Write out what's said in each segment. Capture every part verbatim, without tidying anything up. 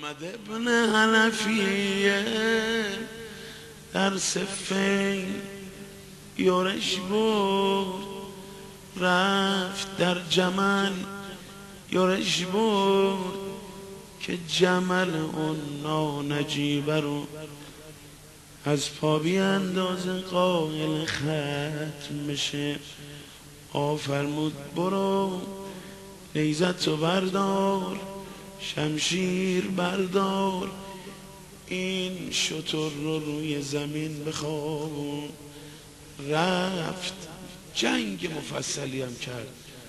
محمد ابن حنفیه در صفین یورش بود، رفت در جمل یورش بود که جمل اون نانجیبه رو از پا بیانداز قائل ختم بشه. آفرمود برو نیزتو بردار، شمشیر بردار، این شتر رو روی زمین بخوابون. رفت جنگ مفصلی هم کرد،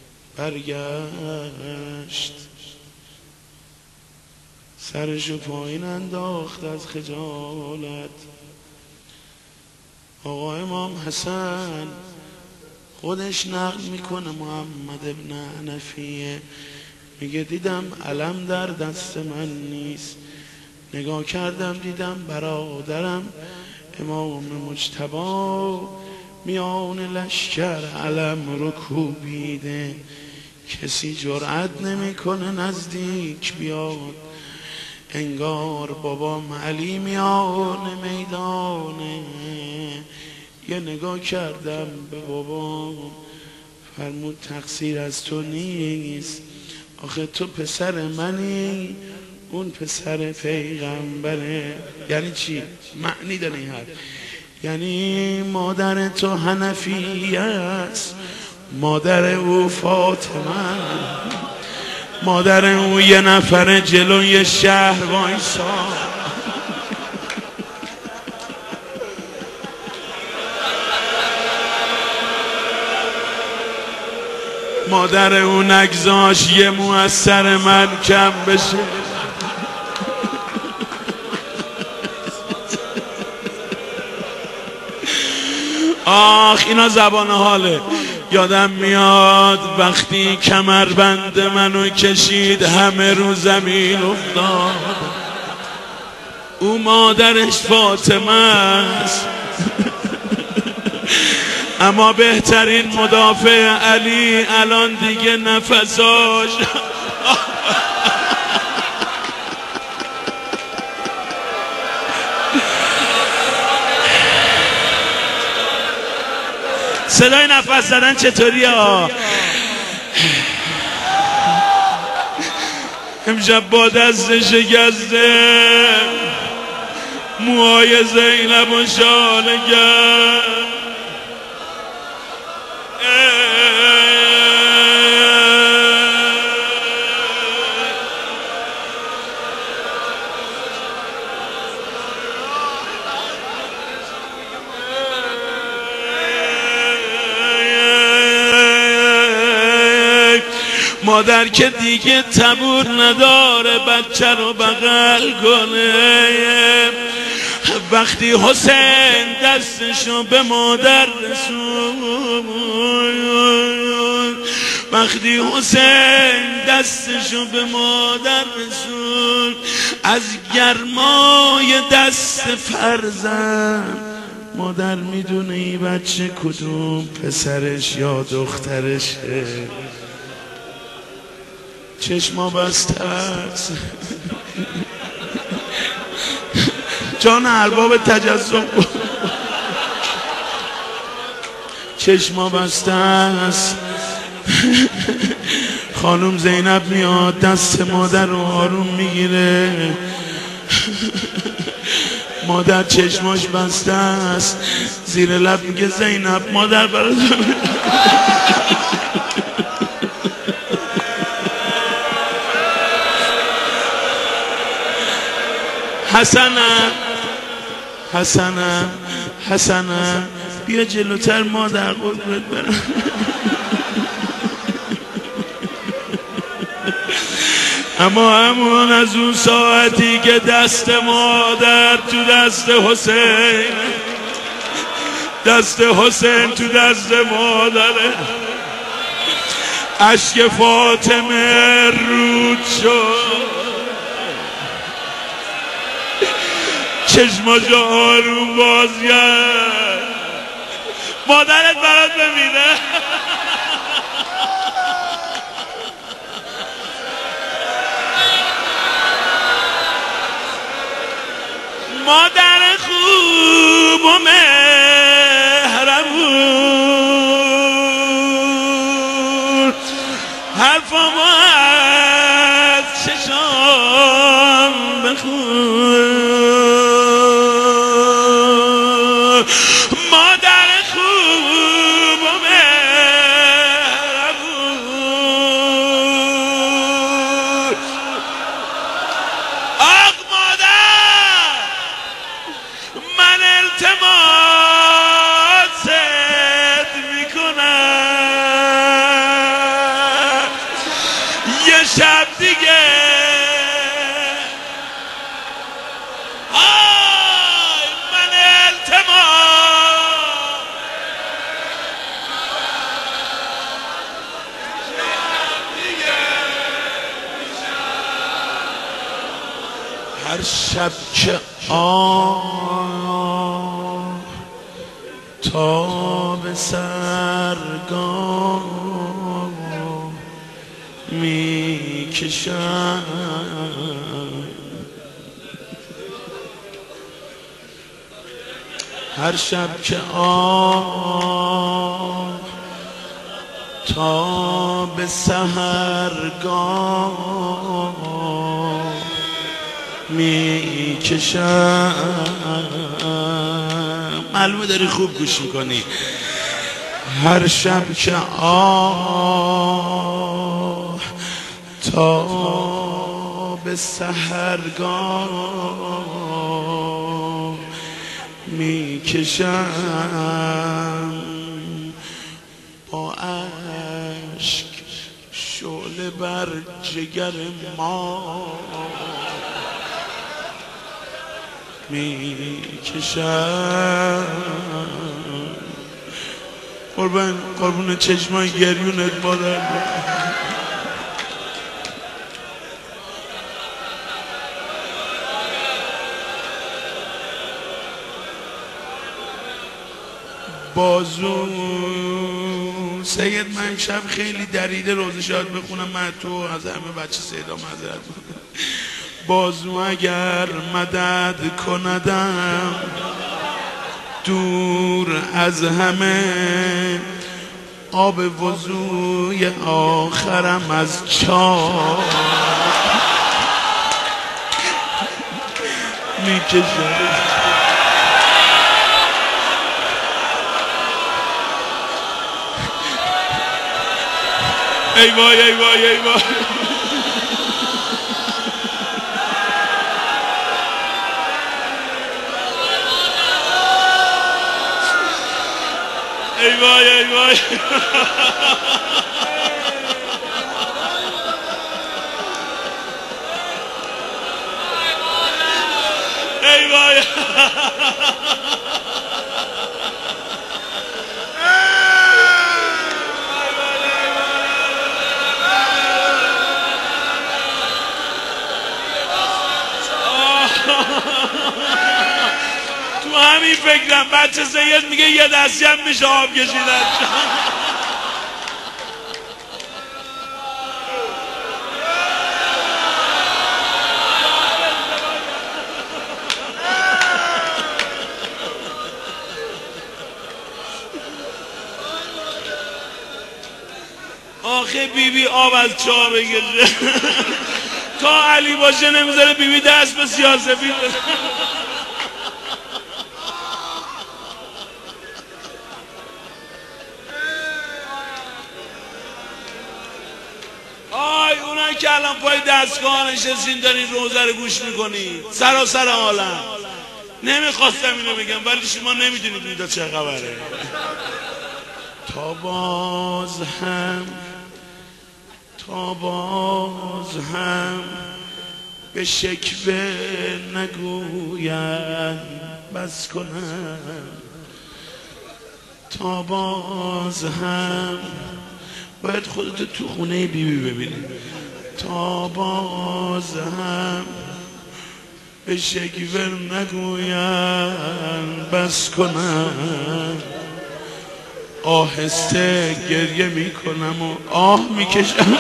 برگشت سرشو پایین انداخت از خجالت. آقا امام حسن خودش نقل میکنه، محمد ابن حنفیه میگه دیدم علم در دست من نیست، نگاه کردم دیدم برادرم امام مجتبی میان لشکر علم رو کوبیده، کسی جرأت نمیکنه نزدیک بیاد، انگار بابام علی میان میدانه. یه نگاه کردم به بابام، فرمود تقصیر از تو نیست، آخه تو پسر منی، اون پسر پیغمبره. یعنی چی؟ معنی داره این حرف، یعنی مادر تو حنفیه است، مادر او فاطمه، مادر او یه نفر جلوی شهر وایسا، مادر او نگذاش یه مو از سر من کم بشه. آخ اینا زبان حاله. یادم میاد وقتی کمربند منو کشید همه رو زمین افتاد، او مادرش فاطمه است، اما بهترین مدافع علی الان دیگه نفساش. صدای نفس زدن چطوریه ها؟ امشب با دست شکسته موهای زینب و شانه گرد، مادر که دیگه تبور نداره بچه رو بغل کنه. وقتی حسین دستشو به مادر رسون، وقتی حسین دستشو به مادر رسون، از گرمای دست فرزند مادر میدونه این بچه کدوم پسرش یا دخترشه. چشما بسته است جان ارباب تجسم، چشما بسته است. خانم زینب میاد دست مادر رو آروم میگیره، مادر چشماش بسته است، زیر لب میگه زینب مادر برات حسنم حسنم حسنم بیا جلوتر مادر قربونت برم. اما همون از اون ساعتی که دست مادر تو دست حسین، دست حسین تو دست مادره، اشک فاطمه رود شد، چشماشو آروم باز کرد، مادرت برات بمیره. مادر خوب و مهربون، حرفامو از چشام بخون. مادر خوب و مهربون، آق مادر من التماست میکنم یه شب دیگه آی من التماس هر شب که آه تا به سرگاه می کشم، هر شب که آه تا به سحرگاه می کشم. معلومه داری خوب گوش میکنی. هر شب که آه تا به سحرگاه می کشم، با اشک شعله بر جگر ما می کشم. قربان قربون چشمای گریونت مادر. بازو سید من شب خیلی دریده روزه شاید بخونم من تو از همه بچه سیدا معذرت میکنم. بازو اگر مدد کندم دور از همه، آب وضوی آخرم از چاه میکشم. ای وای ای وای ای وای ای وای ای وای ای وای تو همین فکرم بچه سید میگه یه دستی هم میشه آب کشیدن. آخه بیبی بی آب از چاه بکشه تا علی باشه نمیذاره بیبی بی دست به سیاسفید بزنه. آی اونایی که الان پای دستگاه نشستین دارین روزه رو گوش میکنید سراسر عالم، نمیخواستم اینو بگم ولی شما نمیدونید اینجا چه خبره. تا باز هم تا باز هم به شکوه نگویم بس کنم، تا باز هم باید خودت تو خونه بی بی ببینی. تا باز هم به شکوه نگویم بس کنم، آهسته گریه میکنم و آه میکشم.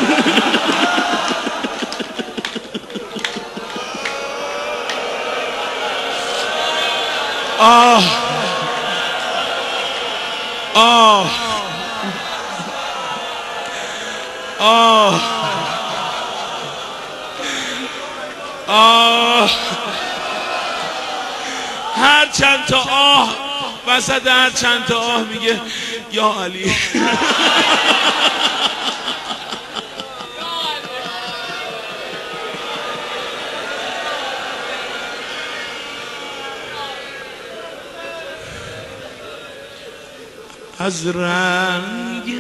آه آه آه آه هر چند تا آه وسط هر چند تا آه میگه یا علی. از رنگ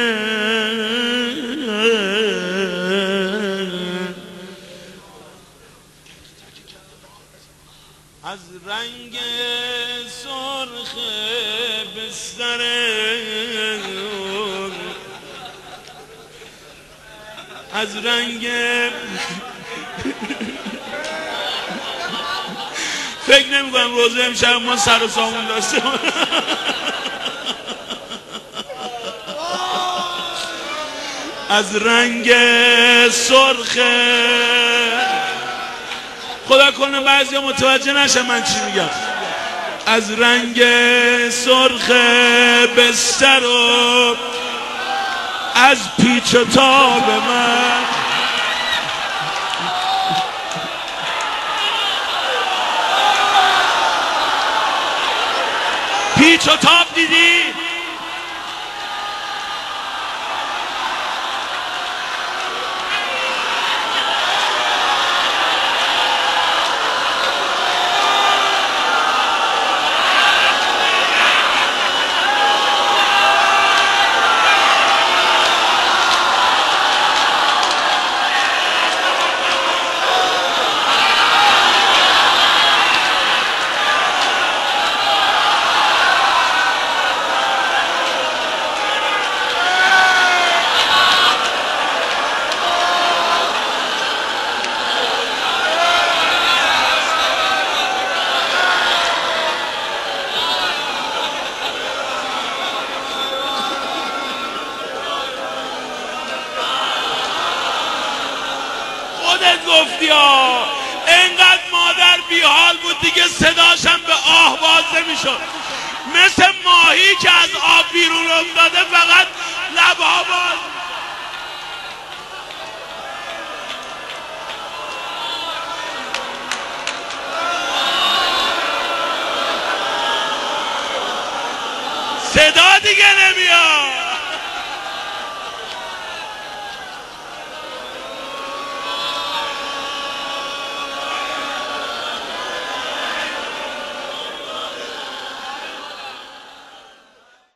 از رنگ سرخ بستر از رنگ فکر نمی کنم روزه امشب ما سر و سامون داشته از رنگ سرخ خدا کنه بعضی متوجه نشن من چی میگم. از رنگ سرخ بستر و از پیچ و تاب من پیچ و تاب دیدی؟ خودت گفتی ها. انقدر مادر بیحال بود دیگه صداشم به آه باز نمیشد، مثل ماهی که از آب بیرون افتاده فقط لبها باز. صدا دیگه نمیاد.